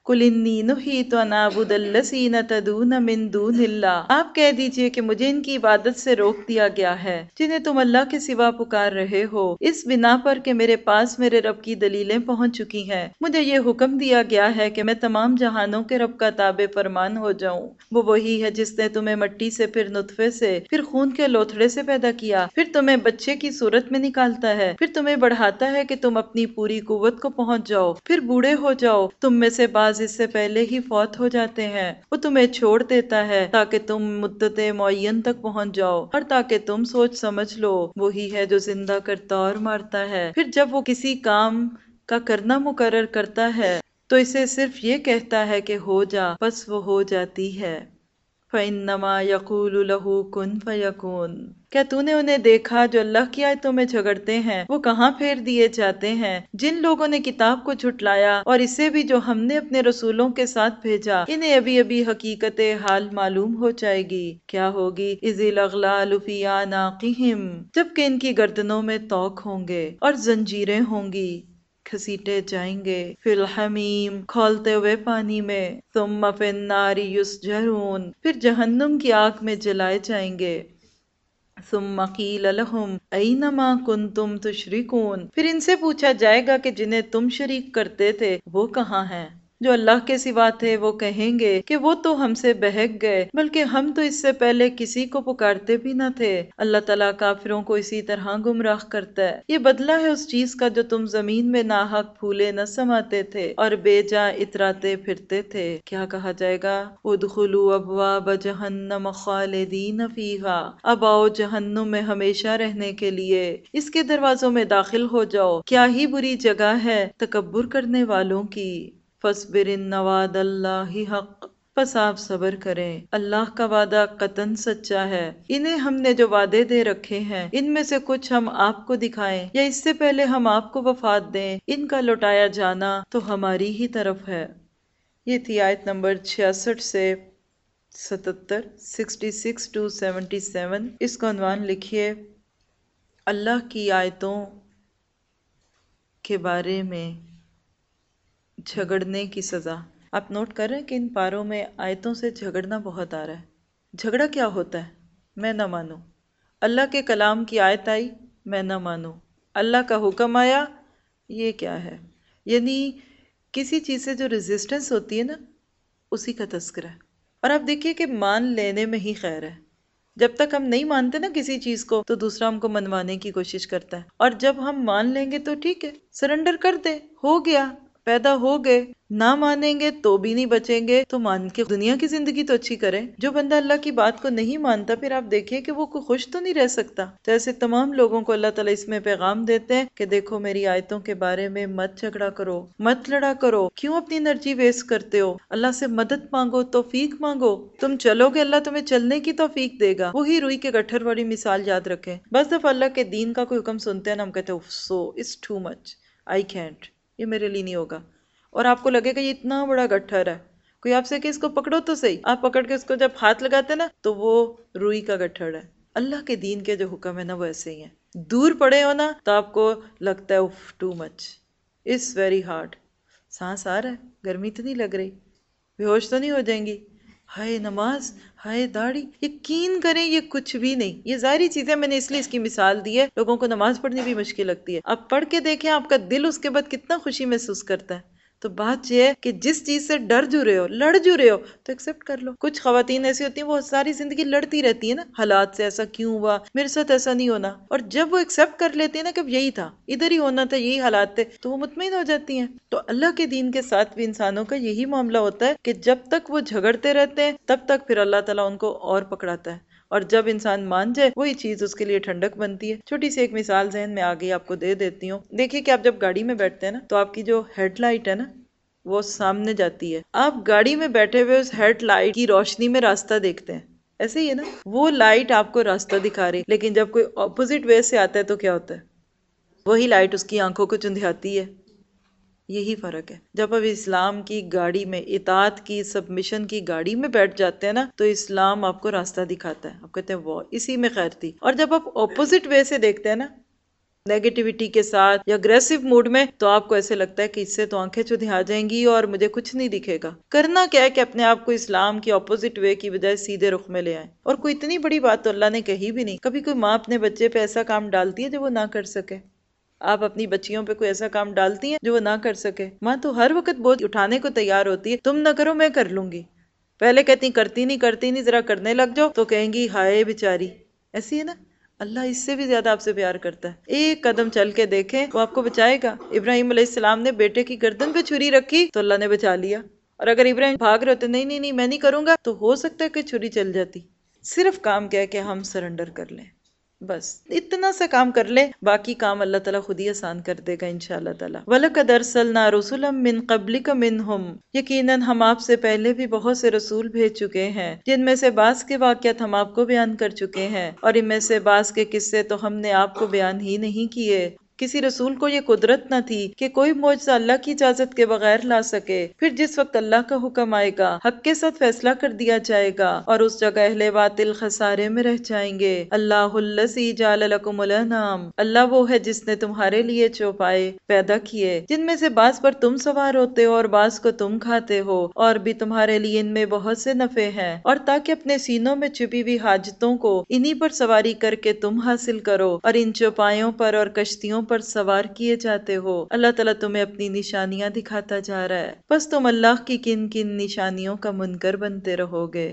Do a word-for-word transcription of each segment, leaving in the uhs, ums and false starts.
قل انی نہیت ان اعبد الذین تدعون من دون اللہ، آپ کہہ دیجئے کہ مجھے ان کی عبادت سے روک دیا گیا ہے جنہیں تم اللہ کے سوا پکار رہے ہو، اس بنا پر کہ میرے پاس میرے رب کی دلیلیں پہنچ چکی ہیں۔ مجھے یہ حکم دیا گیا ہے کہ میں تمام جہانوں کے رب کا تابع فرمان ہو جاؤں۔ وہ وہی ہے جس نے تمہیں مٹی سے، پھر نطفے سے، پھر خون کے لوتھڑے سے پیدا کیا، پھر تمہیں بچے کی صورت میں نکالتا ہے، پھر تمہیں بڑھاتا ہے کہ تم اپنی پوری قوت کو پہنچ جاؤ، پھر بوڑھے ہو جاؤ، تم میں سے بعض اس سے پہلے ہی فوت ہو جاتے ہیں۔ وہ تمہیں چھوڑ دیتا ہے تاکہ تم مدت معین تک پہنچ جاؤ اور تاکہ تم سوچ سمجھ لو۔ وہی ہے جو زندہ کرتا اور مارتا ہے، پھر جب وہ کسی کام کا کرنا مقرر کرتا ہے تو اسے صرف یہ کہتا ہے کہ ہو جا، بس وہ ہو جاتی ہے۔ فَإِنَّمَا يَقُولُ لَهُ كُن فَيَكُونُ۔ کیا تو نے انہیں دیکھا جو اللہ کی آیتوں میں جھگڑتے ہیں؟ وہ کہاں پھیر دیے جاتے ہیں۔ جن لوگوں نے کتاب کو جھٹلایا اور اسے بھی جو ہم نے اپنے رسولوں کے ساتھ بھیجا، انہیں ابھی ابھی حقیقت حال معلوم ہو جائے گی۔ کیا ہوگی؟ اِذِ الْأَغْلَالُ فِي أَعْنَاقِهِمْ، جبکہ ان کی گردنوں میں طوق ہوں گے اور زنجیریں ہوں گی، گھسیٹے جائیں گے، فی الحمیم، کھولتے ہوئے پانی میں، ثم فی النار یسجرون، پھر جہنم کی آگ میں جلائے جائیں گے، ثم قیل لہم این ما کنتم تشرکون، پھر ان سے پوچھا جائے گا کہ جنہیں تم شریک کرتے تھے وہ کہاں ہیں؟ جو اللہ کے سوا تھے وہ کہیں گے کہ وہ تو ہم سے بہک گئے، بلکہ ہم تو اس سے پہلے کسی کو پکارتے بھی نہ تھے۔ اللہ تعالیٰ کافروں کو اسی طرح گمراہ کرتا ہے۔ یہ بدلہ ہے اس چیز کا جو تم زمین میں ناحق پھولے نہ سماتے تھے اور بے جا اتراتے پھرتے تھے۔ کیا کہا جائے گا؟ ادخلوا ابواب جہنم خالدین فیہا، اب آؤ جہنم میں ہمیشہ رہنے کے لیے، اس کے دروازوں میں داخل ہو جاؤ۔ کیا ہی بری جگہ ہے تکبر کرنے والوں کی۔ فاصبر ان وعد اللہ حق، پس آپ صبر کریں، اللہ کا وعدہ قطعاً سچا ہے۔ انہیں ہم نے جو وعدے دے رکھے ہیں ان میں سے کچھ ہم آپ کو دکھائیں یا اس سے پہلے ہم آپ کو وفات دیں، ان کا لوٹایا جانا تو ہماری ہی طرف ہے۔ یہ تھی آیت نمبر چھیاسٹھ سے ستتر، sixty six to seventy seven. اس کا عنوان لکھیے اللہ کی آیتوں کے بارے میں جھگڑنے کی سزا۔ آپ نوٹ کر رہے ہیں کہ ان پاروں میں آیتوں سے جھگڑنا بہت آ رہا ہے۔ جھگڑا کیا ہوتا ہے؟ میں نہ مانوں۔ اللہ کے کلام کی آیت آئی، میں نہ مانوں۔ اللہ کا حکم آیا، یہ کیا ہے؟ یعنی کسی چیز سے جو ریزسٹنس ہوتی ہے نا، اسی کا تذکرہ ہے۔ اور آپ دیکھیے کہ مان لینے میں ہی خیر ہے۔ جب تک ہم نہیں مانتے نا کسی چیز کو تو دوسرا ہم کو منوانے کی کوشش کرتا ہے، اور جب ہم مان لیں گے تو ٹھیک ہے، سرنڈر کر دے، ہو گیا، پیدا ہو گئے۔ نہ مانیں گے تو بھی نہیں بچیں گے تو مان کے دنیا کی زندگی تو اچھی کریں۔ جو بندہ اللہ کی بات کو نہیں مانتا پھر آپ دیکھیے کہ وہ کوئی خوش تو نہیں رہ سکتا۔ تو ایسے تمام لوگوں کو اللہ تعالیٰ اس میں پیغام دیتے ہیں کہ دیکھو میری آیتوں کے بارے میں مت جھگڑا کرو، مت لڑا کرو، کیوں اپنی انرجی ویسٹ کرتے ہو؟ اللہ سے مدد مانگو، توفیق مانگو، تم چلو گے اللہ تمہیں چلنے کی توفیق دے گا۔ وہی روئی کے گٹھر والی مثال یاد رکھیں۔ بس دفعہ اللہ کے دین کا کوئی حکم سنتے ہیں نا ہم کہتے ہیں so it's too much, I can't, یہ میرے لیے نہیں ہوگا۔ اور آپ کو لگے گا یہ اتنا بڑا گٹھر ہے، کوئی آپ سے کہ اس کو پکڑو تو صحیح، آپ پکڑ کے اس کو جب ہاتھ لگاتے ہیں نا تو وہ روئی کا گٹھر ہے۔ اللہ کے دین کے جو حکم ہے نا وہ ایسے ہی ہیں۔ دور پڑے ہو نا تو آپ کو لگتا ہے if too much, it's very hard, سانس آ رہا ہے، گرمی تو نہیں لگ رہی، بے ہوش تو نہیں ہو جائیں گی، ہائے نماز، ہائے داڑھی، یقین کریں یہ کچھ بھی نہیں۔ یہ ظاہری چیزیں میں نے اس لیے اس کی مثال دی ہے، لوگوں کو نماز پڑھنی بھی مشکل لگتی ہے، اب پڑھ کے دیکھیں آپ کا دل اس کے بعد کتنا خوشی محسوس کرتا ہے۔ تو بات یہ ہے کہ جس چیز سے ڈر جو رہے ہو، لڑ جو رہے ہو، تو ایکسپٹ کر لو۔ کچھ خواتین ایسی ہوتی ہیں وہ ساری زندگی لڑتی رہتی ہیں نا، حالات سے ایسا کیوں ہوا، میرے ساتھ ایسا نہیں ہونا، اور جب وہ ایکسپٹ کر لیتی ہیں نا کہ یہی تھا، ادھر ہی ہونا تھا، یہی حالات تھے، تو وہ مطمئن ہو جاتی ہیں۔ تو اللہ کے دین کے ساتھ بھی انسانوں کا یہی معاملہ ہوتا ہے کہ جب تک وہ جھگڑتے رہتے ہیں تب تک پھر اللہ تعالیٰ ان کو اور پکڑاتا ہے، اور جب انسان مان جائے وہی چیز اس کے لیے ٹھنڈک بنتی ہے۔ چھوٹی سی ایک مثال ذہن میں آ گئی، آپ کو دے دیتی ہوں۔ دیکھیے کہ آپ جب گاڑی میں بیٹھتے ہیں نا تو آپ کی جو ہیڈ لائٹ ہے نا وہ سامنے جاتی ہے، آپ گاڑی میں بیٹھے ہوئے اس ہیڈ لائٹ کی روشنی میں راستہ دیکھتے ہیں، ایسے ہی ہے نا، وہ لائٹ آپ کو راستہ دکھا رہی، لیکن جب کوئی اپوزٹ وے سے آتا ہے تو کیا ہوتا ہے؟ وہی لائٹ اس کی آنکھوں کو چندھیاتی ہے۔ یہی فرق ہے۔ جب اب اسلام کی گاڑی میں، اطاعت کی، سبمیشن کی گاڑی میں بیٹھ جاتے ہیں نا تو اسلام آپ کو راستہ دکھاتا ہے، آپ کہتے ہیں وہ اسی میں خیر تھی۔ اور جب آپ اپوزٹ وے سے دیکھتے ہیں نا نیگیٹیوٹی کے ساتھ یا اگریسو موڈ میں، تو آپ کو ایسے لگتا ہے کہ اس سے تو آنکھیں چودھی آ جائیں گی اور مجھے کچھ نہیں دکھے گا۔ کرنا کیا ہے کہ اپنے آپ کو اسلام کی اپوزٹ وے کی بجائے سیدھے رخ میں لے آئیں، اور کوئی اتنی بڑی بات تو اللہ نے کہی بھی نہیں۔ کبھی کوئی ماں اپنے بچے پہ ایسا کام ڈالتی ہے جو وہ نہ کر سکے؟ آپ اپنی بچیوں پہ کوئی ایسا کام ڈالتی ہیں جو وہ نہ کر سکے؟ ماں تو ہر وقت بوجھ اٹھانے کو تیار ہوتی ہے، تم نہ کرو میں کر لوں گی۔ پہلے کہتی کرتی نہیں کرتی نہیں، ذرا کرنے لگ جاؤ تو کہیں گی ہائے بیچاری۔ ایسی ہے نا، اللہ اس سے بھی زیادہ آپ سے پیار کرتا ہے۔ ایک قدم چل کے دیکھیں، وہ آپ کو بچائے گا۔ ابراہیم علیہ السلام نے بیٹے کی گردن پہ چھری رکھی تو اللہ نے بچا لیا، اور اگر ابراہیم بھاگ رہے ہوتے نہیں نہیں نہیں میں نہیں کروں گا، تو ہو سکتا ہے کہ چھری چل جاتی۔ صرف کام کیا ہے کہ ہم سرنڈر کر لیں، بس اتنا سا کام کر لیں، باقی کام اللہ تعالیٰ خود ہی آسان کر دے گا انشاءاللہ تعالیٰ۔ وَلَقَدْ أَرْسَلْنَا رُسُلًا مِّن قَبْلِكَ مِنْهُمْ، یقیناً ہم آپ سے پہلے بھی بہت سے رسول بھیج چکے ہیں، جن میں سے بعض کے واقعات ہم آپ کو بیان کر چکے ہیں، اور ان میں سے بعض کے قصے تو ہم نے آپ کو بیان ہی نہیں کیے۔ کسی رسول کو یہ قدرت نہ تھی کہ کوئی معجزہ اللہ کی اجازت کے بغیر لا سکے۔ پھر جس وقت اللہ کا حکم آئے گا، حق کے ساتھ فیصلہ کر دیا جائے گا، اور اس جگہ اہل باطل خسارے میں رہ جائیں گے۔ اللہ الذی جعل لکم الانعام، اللہ وہ ہے جس نے تمہارے لیے چوپائے پیدا کیے، جن میں سے بعض پر تم سوار ہوتے ہو اور بعض کو تم کھاتے ہو، اور بھی تمہارے لیے ان میں بہت سے نفع ہیں، اور تاکہ اپنے سینوں میں چھپی ہوئی حاجتوں کو انہی پر سواری کر کے تم حاصل کرو، اور ان چوپایوں پر اور کشتیوں پر سوار کیے جاتے ہو۔ اللہ تعالیٰ تمہیں اپنی نشانیاں دکھاتا جا رہا ہے، بس تم اللہ کی کن کن نشانیوں کا منکر بنتے رہو گے؟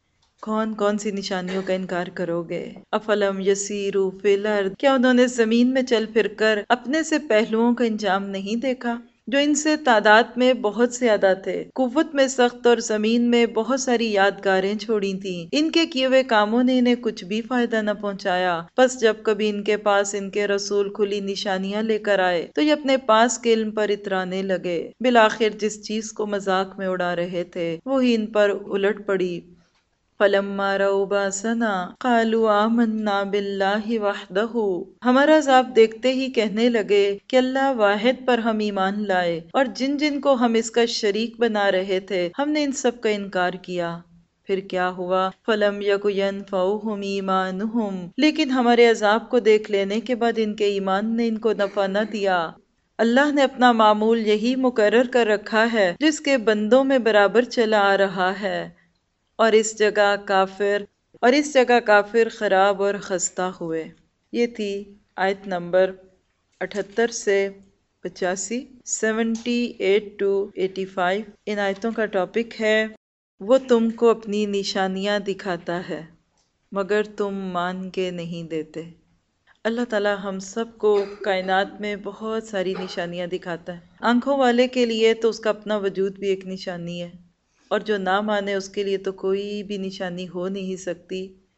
کون کون سی نشانیوں کا انکار کرو گے؟ افلم یسیروا فی الارض، کیا انہوں نے زمین میں چل پھر کر اپنے سے پہلوؤں کا انجام نہیں دیکھا، جو ان سے تعداد میں بہت زیادہ تھے، قوت میں سخت، اور زمین میں بہت ساری یادگاریں چھوڑی تھیں۔ ان کے کیے ہوئے کاموں نے انہیں کچھ بھی فائدہ نہ پہنچایا، بس جب کبھی ان کے پاس ان کے رسول کھلی نشانیاں لے کر آئے تو یہ اپنے پاس کے علم پر اترانے لگے۔ بالآخر جس چیز کو مذاق میں اڑا رہے تھے وہی ان پر الٹ پڑی۔ فَلَمَّا رَأَوْا بَأْسَنَا قَالُوا آمَنَّا بِاللَّهِ وَحْدَهُ، ہمارا عذاب دیکھتے ہی کہنے لگے کہ اللہ واحد پر ہم ایمان لائے، اور جن جن کو ہم اس کا شریک بنا رہے تھے ہم نے ان سب کا انکار کیا۔ پھر کیا ہوا؟ فَلَمْ يَكُ يَنْفَعُهُمْ إِيمَانُهُمْ، لیکن ہمارے عذاب کو دیکھ لینے کے بعد ان کے ایمان نے ان کو نفع نہ دیا۔ اللہ نے اپنا معمول یہی مقرر کر رکھا ہے جس کے بندوں میں برابر چلا آ رہا ہے، اور اس جگہ کافر اور اس جگہ کافر خراب اور خستہ ہوئے۔ یہ تھی آیت نمبر اٹھتر سے پچاسی، seventy eight to eighty five. ان آیتوں کا ٹاپک ہے وہ تم کو اپنی نشانیاں دکھاتا ہے مگر تم مان کے نہیں دیتے۔ اللہ تعالیٰ ہم سب کو کائنات میں بہت ساری نشانیاں دکھاتا ہے۔ آنکھوں والے کے لیے تو اس کا اپنا وجود بھی ایک نشانی ہے، اور جو نہ مانے اس کے لیے تو کوئی بھی نشانی ہو نہیں سکتی۔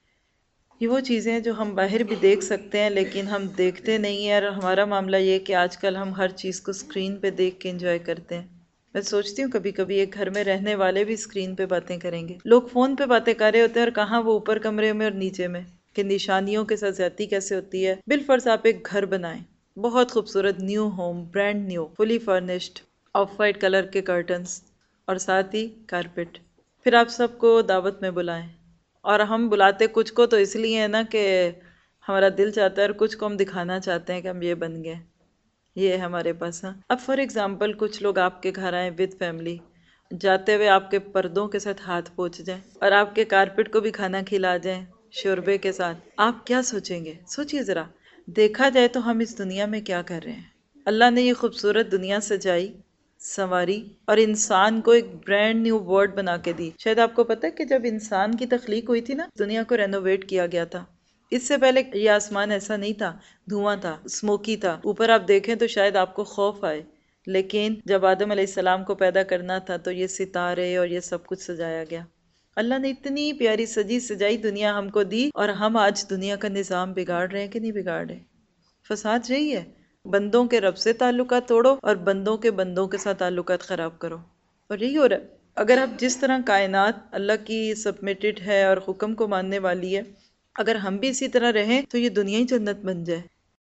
یہ وہ چیزیں ہیں جو ہم باہر بھی دیکھ سکتے ہیں لیکن ہم دیکھتے نہیں ہیں، اور ہمارا معاملہ یہ کہ آج کل ہم ہر چیز کو اسکرین پہ دیکھ کے انجوائے کرتے ہیں۔ میں سوچتی ہوں کبھی کبھی ایک گھر میں رہنے والے بھی اسکرین پہ باتیں کریں گے، لوگ فون پہ باتیں کر رہے ہوتے ہیں، اور کہاں وہ اوپر کمرے میں اور نیچے میں، کہ نشانیوں کے ساتھ زیادتی کیسے ہوتی ہے۔ بالفرض آپ ایک گھر بنائیں، بہت خوبصورت new home, brand new, fully furnished, off white colour کے کرٹنز، اور ساتھ ہی کارپیٹ۔ پھر آپ سب کو دعوت میں بلائیں، اور ہم بلاتے کچھ کو تو اس لیے ہے نا کہ ہمارا دل چاہتا ہے، اور کچھ کو ہم دکھانا چاہتے ہیں کہ ہم یہ بن گئے، یہ ہے ہمارے پاس۔ ہاں، اب فار ایگزامپل کچھ لوگ آپ کے گھر آئیں ود فیملی، جاتے ہوئے آپ کے پردوں کے ساتھ ہاتھ پوچھ جائیں، اور آپ کے کارپیٹ کو بھی کھانا کھلا جائیں شوربے کے ساتھ، آپ کیا سوچیں گے؟ سوچئے ذرا۔ دیکھا جائے تو ہم اس دنیا میں کیا کر رہے ہیں؟ اللہ نے یہ خوبصورت دنیا سجائی، سنواری، اور انسان کو ایک برانڈ نیو ورلڈ بنا کے دی۔ شاید آپ کو پتہ ہے کہ جب انسان کی تخلیق ہوئی تھی نا، دنیا کو رینوویٹ کیا گیا تھا۔ اس سے پہلے یہ آسمان ایسا نہیں تھا، دھواں تھا، اسموکی تھا، اوپر آپ دیکھیں تو شاید آپ کو خوف آئے، لیکن جب آدم علیہ السلام کو پیدا کرنا تھا تو یہ ستارے اور یہ سب کچھ سجایا گیا۔ اللہ نے اتنی پیاری سجی سجائی دنیا ہم کو دی، اور ہم آج دنیا کا نظام بگاڑ رہے ہیں کہ نہیں بگاڑ رہے؟ فساد یہی ہے، بندوں کے رب سے تعلقات توڑو اور بندوں کے بندوں کے ساتھ تعلقات خراب کرو، اور یہی ہو رہا ہے۔ اگر اب جس طرح کائنات اللہ کی سبمٹڈ ہے اور حکم کو ماننے والی ہے، اگر ہم بھی اسی طرح رہیں تو یہ دنیا ہی جنت بن جائے۔